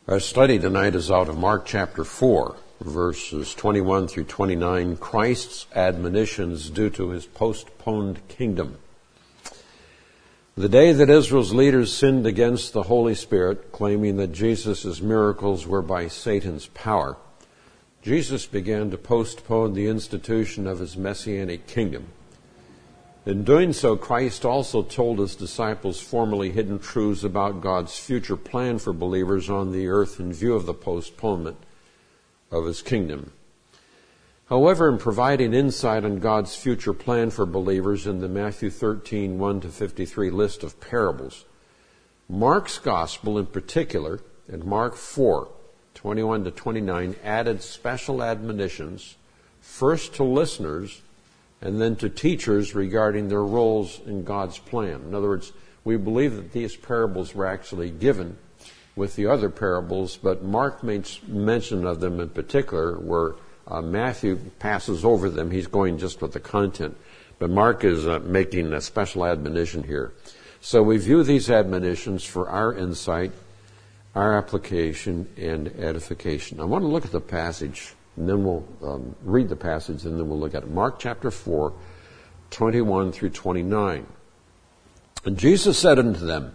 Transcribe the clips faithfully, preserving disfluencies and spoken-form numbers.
Our study tonight is out of Mark chapter four, verses twenty-one through twenty-nine, Christ's admonitions due to his postponed kingdom. The day that Israel's leaders sinned against the Holy Spirit, claiming that Jesus' miracles were by Satan's power, Jesus began to postpone the institution of his messianic kingdom. In doing so, Christ also told his disciples formerly hidden truths about God's future plan for believers on the earth in view of the postponement of his kingdom. However, in providing insight on God's future plan for believers in the Matthew thirteen, one to fifty-three list of parables, Mark's gospel in particular, and Mark four, twenty-one to twenty-nine, added special admonitions, first to listeners and then to teachers regarding their roles in God's plan. In other words, we believe that these parables were actually given with the other parables, but Mark makes mention of them in particular, where uh, Matthew passes over them. He's going just with the content. But Mark is uh, making a special admonition here. So we view these admonitions for our insight, our application, and edification. I want to look at the passage, and then we'll um, read the passage, and then we'll look at it. Mark chapter four, twenty-one through twenty-nine. And Jesus said unto them,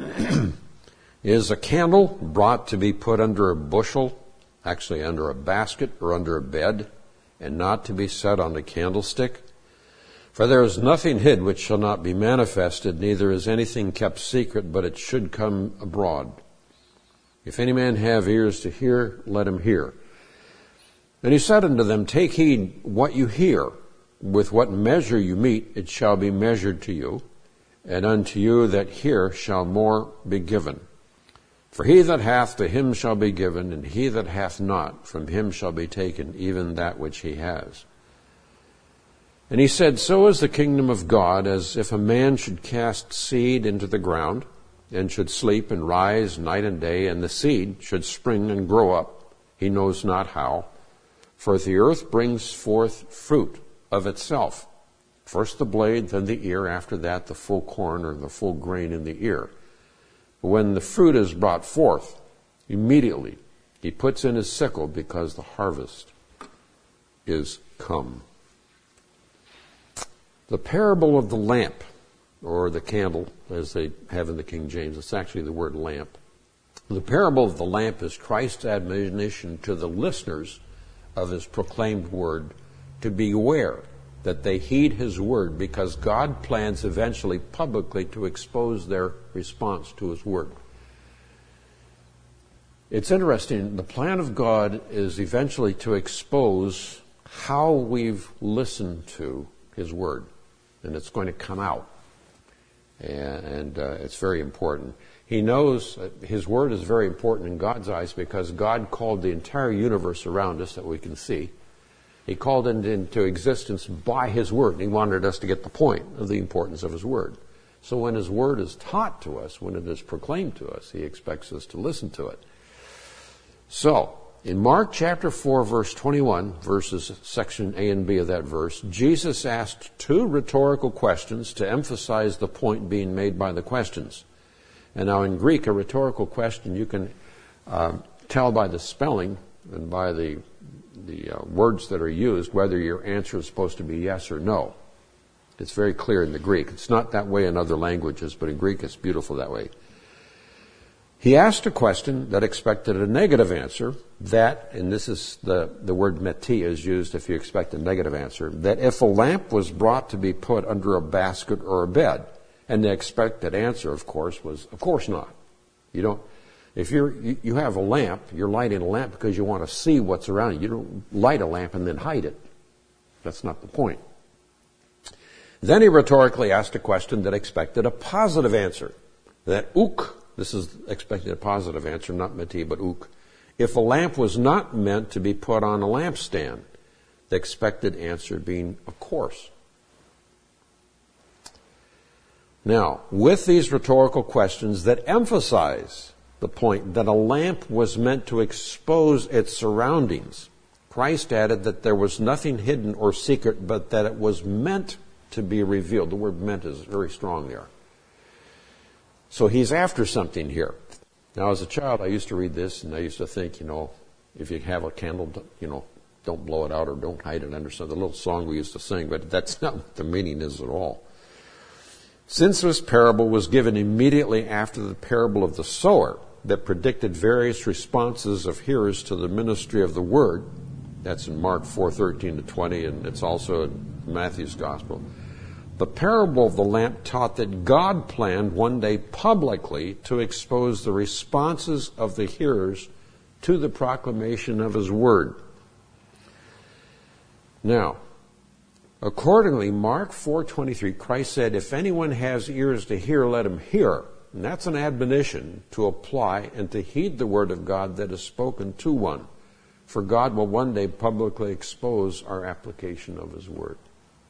Is a candle brought to be put under a bushel, actually under a basket or under a bed, and not to be set on a candlestick? For there is nothing hid which shall not be manifested, neither is anything kept secret, but it should come abroad. If any man have ears to hear, let him hear. And he said unto them, Take heed what you hear. With what measure you meet, it shall be measured to you, and unto you that hear shall more be given. For he that hath, to him shall be given, and he that hath not, from him shall be taken even that which he has. And he said, So is the kingdom of God, as if a man should cast seed into the ground, and should sleep and rise night and day, and the seed should spring and grow up, he knows not how. For the earth brings forth fruit of itself. First the blade, then the ear, after that the full corn or the full grain in the ear. But when the fruit is brought forth, immediately he puts in his sickle, because the harvest is come. The parable of the lamp, or the candle, as they have in the King James, it's actually the word lamp. The parable of the lamp is Christ's admonition to the listeners of his proclaimed word to beware that they heed his word, because God plans eventually publicly to expose their response to his word. It's interesting, the plan of God is eventually to expose how we've listened to his word, and it's going to come out, and, and uh, it's very important. He knows his word is very important in God's eyes, because God called the entire universe around us that we can see. He called it into existence by his word, and he wanted us to get the point of the importance of his word. So when his word is taught to us, when it is proclaimed to us, he expects us to listen to it. So, in Mark chapter four, verse twenty-one, verses section A and B of that verse, Jesus asked two rhetorical questions to emphasize the point being made by the questions. And now in Greek, a rhetorical question, you can uh, tell by the spelling and by the the uh, words that are used whether your answer is supposed to be yes or no. It's very clear in the Greek. It's not that way in other languages, but in Greek it's beautiful that way. He asked a question that expected a negative answer, that, and this is the, the word meti is used if you expect a negative answer, that if a lamp was brought to be put under a basket or a bed. And the expected answer, of course, was, of course not. You don't, if you're, you, you have a lamp, you're lighting a lamp because you want to see what's around you. You don't light a lamp and then hide it. That's not the point. Then he rhetorically asked a question that expected a positive answer. That uk, this is expected a positive answer, not meti, but uk. If a lamp was not meant to be put on a lampstand, the expected answer being, of course. Now, with these rhetorical questions that emphasize the point that a lamp was meant to expose its surroundings, Christ added that there was nothing hidden or secret, but that it was meant to be revealed. The word meant is very strong there. So he's after something here. Now, as a child, I used to read this, and I used to think, you know, if you have a candle, you know, don't blow it out or don't hide it under some, the little song we used to sing, but that's not what the meaning is at all. Since this parable was given immediately after the parable of the sower that predicted various responses of hearers to the ministry of the word, that's in Mark four thirteen to twenty, and it's also in Matthew's Gospel, the parable of the lamp taught that God planned one day publicly to expose the responses of the hearers to the proclamation of his word. Now, accordingly, Mark four twenty-three, Christ said, if anyone has ears to hear, let him hear. And that's an admonition to apply and to heed the word of God that is spoken to one. For God will one day publicly expose our application of his word.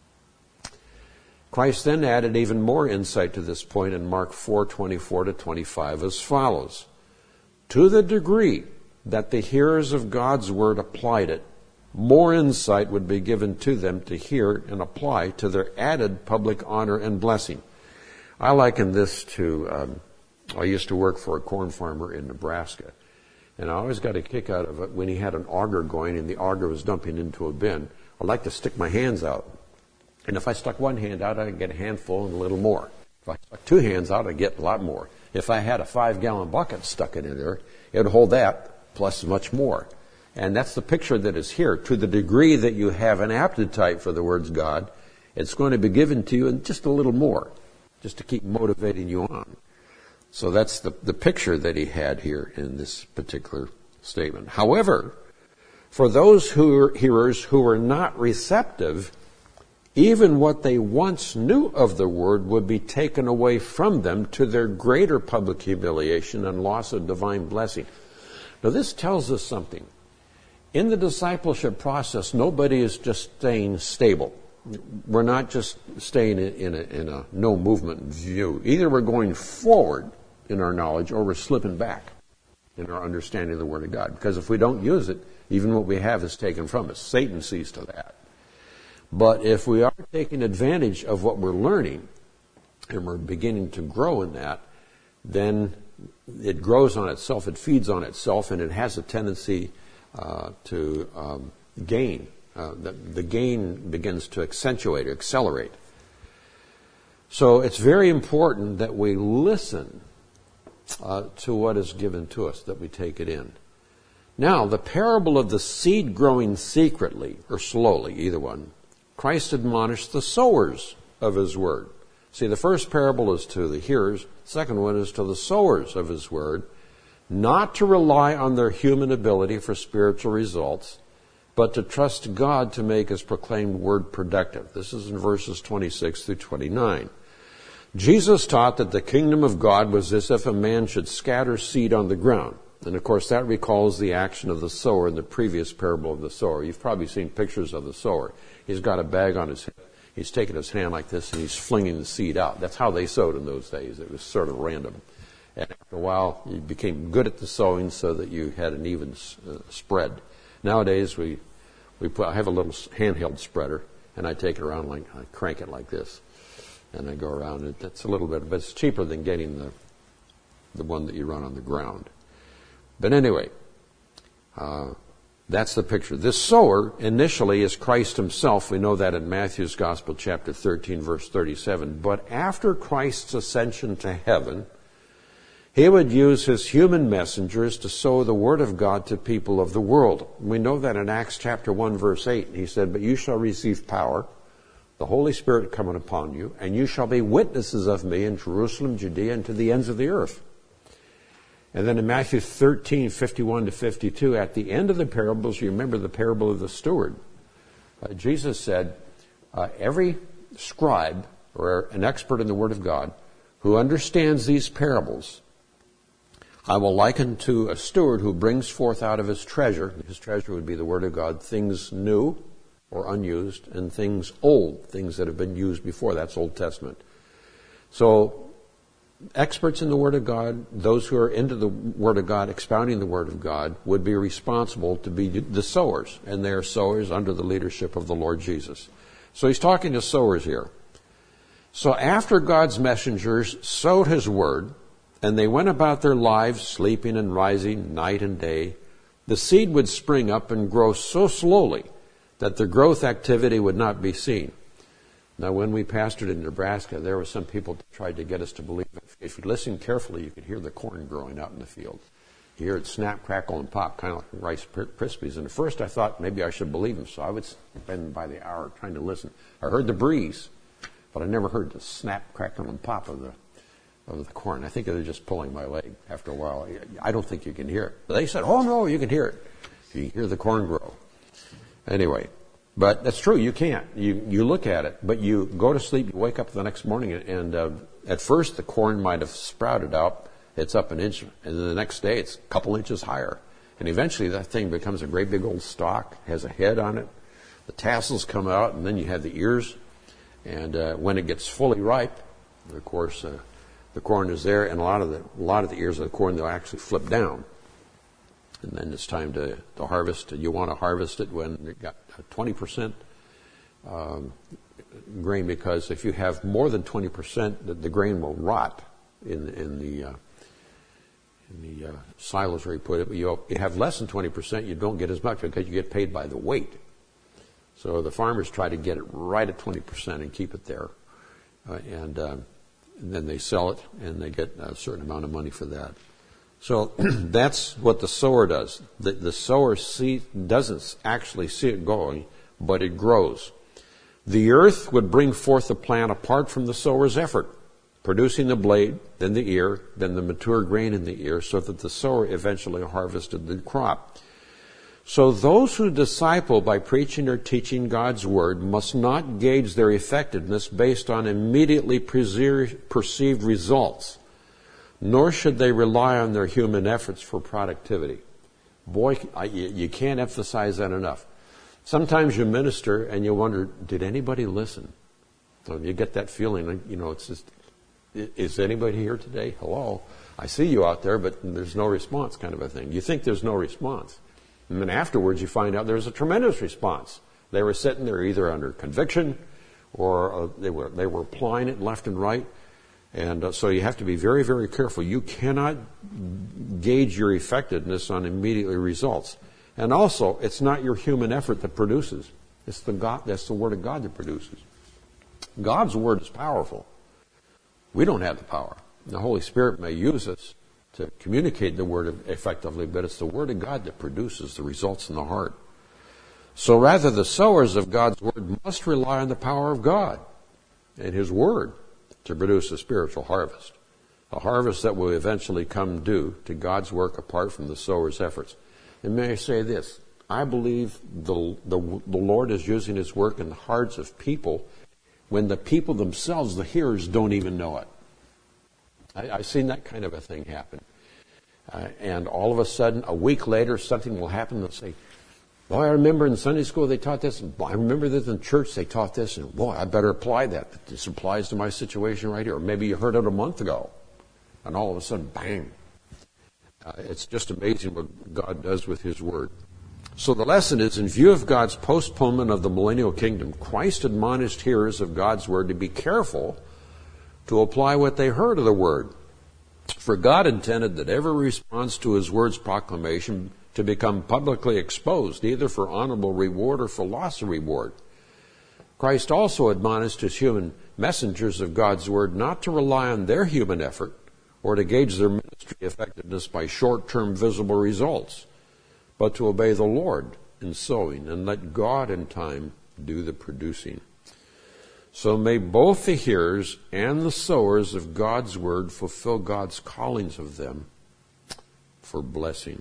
Christ then added even more insight to this point in Mark four twenty-four to twenty-five as follows. To the degree that the hearers of God's word applied it, more insight would be given to them to hear and apply to their added public honor and blessing. I liken this to, um, I used to work for a corn farmer in Nebraska, and I always got a kick out of it when he had an auger going and the auger was dumping into a bin. I like to stick my hands out. And if I stuck one hand out, I'd get a handful and a little more. If I stuck two hands out, I'd get a lot more. If I had a five-gallon bucket stuck in there, it would hold that plus much more. And that's the picture that is here. To the degree that you have an appetite for the words of God, it's going to be given to you in just a little more, just to keep motivating you on. So that's the, the picture that he had here in this particular statement. However, for those who are hearers who are not receptive, even what they once knew of the word would be taken away from them to their greater public humiliation and loss of divine blessing. Now this tells us something. In the discipleship process, nobody is just staying stable. We're not just staying in a, in a no movement view. Either we're going forward in our knowledge or we're slipping back in our understanding of the Word of God. Because if we don't use it, even what we have is taken from us. Satan sees to that. But if we are taking advantage of what we're learning and we're beginning to grow in that, then it grows on itself, it feeds on itself, and it has a tendency uh, to um, gain. Uh, the, the gain begins to accentuate or accelerate. So it's very important that we listen uh, to what is given to us, that we take it in. Now, the parable of the seed growing secretly or slowly, either one, Christ admonished the sowers of his word. See, the first parable is to the hearers. The second one is to the sowers of his word, not to rely on their human ability for spiritual results, but to trust God to make his proclaimed word productive. This is in verses twenty-six through twenty-nine. Jesus taught that the kingdom of God was as if a man should scatter seed on the ground. And of course that recalls the action of the sower in the previous parable of the sower. You've probably seen pictures of the sower. He's got a bag on his hip. He's taking his hand like this and he's flinging the seed out. That's how they sowed in those days. It was sort of random. And after a while, you became good at the sowing so that you had an even uh, spread. Nowadays, we we put, I have a little handheld spreader, and I take it around like I crank it like this, and I go around it. That's a little bit, but it's cheaper than getting the the one that you run on the ground. But anyway, uh, that's the picture. This sower initially is Christ himself. We know that in Matthew's Gospel, chapter thirteen, verse thirty-seven. But after Christ's ascension to heaven, he would use his human messengers to sow the word of God to people of the world. We know that in Acts chapter one, verse eight. He said, but you shall receive power, the Holy Spirit coming upon you, and you shall be witnesses of me in Jerusalem, Judea, and to the ends of the earth. And then in Matthew thirteen, fifty-one to fifty-two, at the end of the parables, you remember the parable of the steward. Uh, Jesus said, uh, every scribe or an expert in the Word of God who understands these parables, I will liken to a steward who brings forth out of his treasure, his treasure would be the Word of God, things new or unused, and things old, things that have been used before. That's Old Testament. So, experts in the Word of God, those who are into the Word of God, expounding the Word of God, would be responsible to be the sowers, and they are sowers under the leadership of the Lord Jesus. So he's talking to sowers here. So after God's messengers sowed his Word, and they went about their lives, sleeping and rising night and day, the seed would spring up and grow so slowly that the growth activity would not be seen. Now, when we pastored in Nebraska, there were some people that tried to get us to believe it. If you listen carefully, you could hear the corn growing out in the field. You hear it snap, crackle, and pop, kind of like Rice Krispies. And at first I thought maybe I should believe them, so I would spend by the hour trying to listen. I heard the breeze, but I never heard the snap, crackle, and pop of the of the corn. I think they're just pulling my leg after a while. I don't think you can hear it. But they said, oh, no, you can hear it. You hear the corn grow. Anyway, but that's true. You can't. You you look at it, but you go to sleep, you wake up the next morning, and uh, at first the corn might have sprouted out. It's up an inch, and then the next day it's a couple inches higher. And eventually that thing becomes a great big old stalk, has a head on it. The tassels come out, and then you have the ears. And uh, when it gets fully ripe, of course, uh, the corn is there, and a lot of the a lot of the ears of the corn, they'll actually flip down. And then it's time to, to harvest. You want to harvest it when you've got twenty percent um, grain, because if you have more than twenty percent, the, the grain will rot in, in the uh, in the uh, silos where you put it. But you, you have less than twenty percent, you don't get as much because you get paid by the weight. So the farmers try to get it right at twenty percent and keep it there. Uh, and, uh, and then they sell it, and they get a certain amount of money for that. So that's what the sower does. The, the sower see, doesn't actually see it going, but it grows. The earth would bring forth the plant apart from the sower's effort, producing the blade, then the ear, then the mature grain in the ear, so that the sower eventually harvested the crop. So those who disciple by preaching or teaching God's word must not gauge their effectiveness based on immediately perceived results, nor should they rely on their human efforts for productivity. Boy, I, you can't emphasize that enough. Sometimes you minister and you wonder, did anybody listen? So you get that feeling, you know, it's just, is anybody here today? Hello? I see you out there, but there's no response, kind of a thing. You think there's no response. And then afterwards you find out there's a tremendous response. They were sitting there either under conviction or uh, they were they were applying it left and right. And uh, so you have to be very, very careful. You cannot gauge your effectiveness on immediate results. And also, it's not your human effort that produces. It's the God, that's the Word of God that produces. God's Word is powerful. We don't have the power. The Holy Spirit may use us to communicate the Word effectively, but it's the Word of God that produces the results in the heart. So rather, the sowers of God's Word must rely on the power of God and His Word to produce a spiritual harvest, a harvest that will eventually come due to God's work apart from the sower's efforts. And may I say this, I believe the, the, the Lord is using His work in the hearts of people when the people themselves, the hearers, don't even know it. I, I've seen that kind of a thing happen. Uh, and all of a sudden, a week later, something will happen. They'll say, boy, I remember in Sunday school they taught this. And boy, I remember that in church they taught this. And boy, I better apply that. This applies to my situation right here. Or maybe you heard it a month ago. And all of a sudden, bang. Uh, it's just amazing what God does with His Word. So the lesson is, in view of God's postponement of the millennial kingdom, Christ admonished hearers of God's Word to be careful to apply what they heard of the Word. For God intended that every response to His Word's proclamation to become publicly exposed, either for honorable reward or for loss of reward. Christ also admonished His human messengers of God's Word not to rely on their human effort or to gauge their ministry effectiveness by short-term visible results, but to obey the Lord in sowing and let God in time do the producing. So may both the hearers and the sowers of God's Word fulfill God's callings of them for blessing.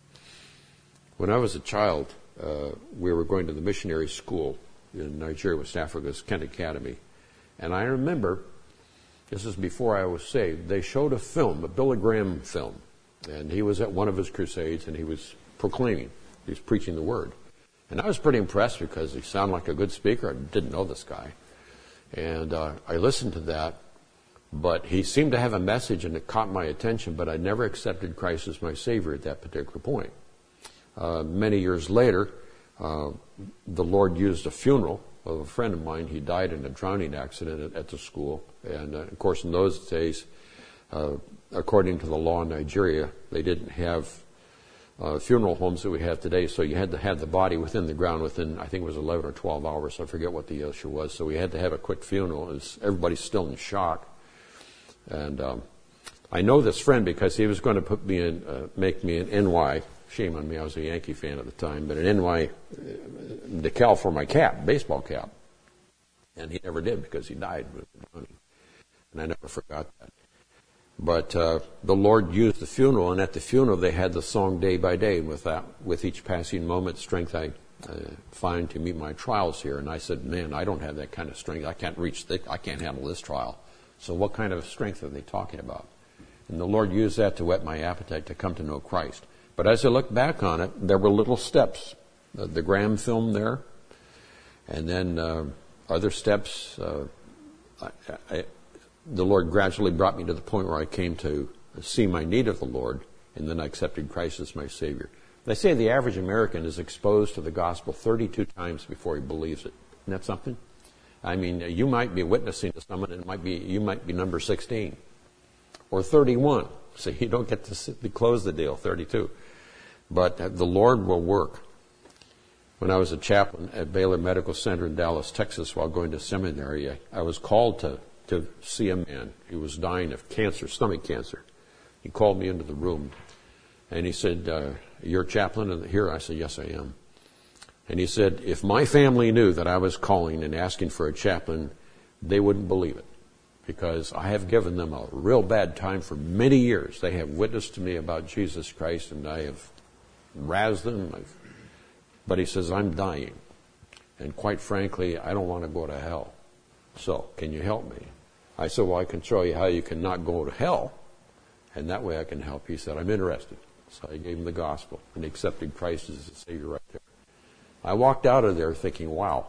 When I was a child, uh, we were going to the missionary school in Nigeria, West Africa's Kent Academy. And I remember, this is before I was saved, they showed a film, a Billy Graham film. And he was at one of his crusades and he was proclaiming, he was preaching the Word. And I was pretty impressed because he sounded like a good speaker. I didn't know this guy. And uh, I listened to that, but he seemed to have a message and it caught my attention, but I never accepted Christ as my Savior at that particular point. Uh, many years later, uh, the Lord used a funeral of a friend of mine. He died in a drowning accident at, at the school. And, uh, of course, in those days, Uh, according to the law in Nigeria, they didn't have uh, funeral homes that we have today, so you had to have the body within the ground within, I think it was eleven or twelve hours. I forget what the issue was. So we had to have a quick funeral. It was, everybody's still in shock. And um, I know this friend because he was going to put me in, uh, make me an N Y. Shame on me, I was a Yankee fan at the time, but an N Y decal for my cap, baseball cap. And he never did because he died. And I never forgot that. But uh, the Lord used the funeral, and at the funeral they had the song Day by Day. With that, with each passing moment, strength I uh, find to meet my trials here. And I said, man, I don't have that kind of strength. I can't reach, th- I can't handle this trial. So what kind of strength are they talking about? And the Lord used that to whet my appetite to come to know Christ. But as I look back on it, there were little steps. The, the Graham film there, and then uh, other steps. Uh, I, I, the Lord gradually brought me to the point where I came to see my need of the Lord, and then I accepted Christ as my Savior. They say the average American is exposed to the gospel thirty-two times before he believes it. Isn't that something? I mean, you might be witnessing to someone, and it might be you might be number sixteen or thirty-one. So you don't get to, sit, to close the deal, thirty-two. But the Lord will work. When I was a chaplain at Baylor Medical Center in Dallas, Texas, while going to seminary, I, I was called to, to see a man. He was dying of cancer, stomach cancer. He called me into the room, and he said, uh, you're a chaplain here? I said, yes, I am. And he said, if my family knew that I was calling and asking for a chaplain, they wouldn't believe it, because I have given them a real bad time for many years. They have witnessed to me about Jesus Christ, and I have razzed them. I've, but he says, I'm dying. And quite frankly, I don't want to go to hell. So, can you help me? I said, well, I can show you how you can not go to hell, and that way I can help you. He said, I'm interested. So I gave him the gospel, and he accepted Christ as his Savior right there. I walked out of there thinking, wow,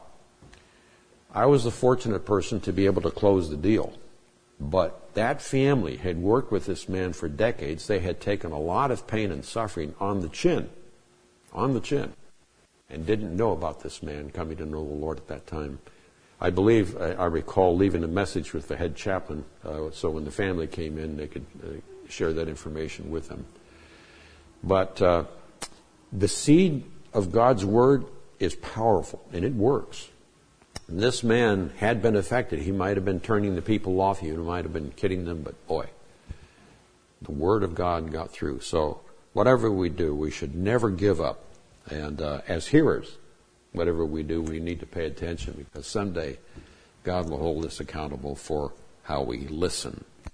I was the fortunate person to be able to close the deal. But that family had worked with this man for decades. They had taken a lot of pain and suffering on the chin, on the chin, and didn't know about this man coming to know the Lord at that time. I believe, I, I recall leaving a message with the head chaplain, uh, so when the family came in, they could uh, share that information with them. But uh, the seed of God's Word is powerful, and it works. And this man had been affected. He might have been turning the people off. He might have been kidding them, but boy, the Word of God got through. So whatever we do, we should never give up. And uh, as hearers, whatever we do, we need to pay attention, because someday God will hold us accountable for how we listen.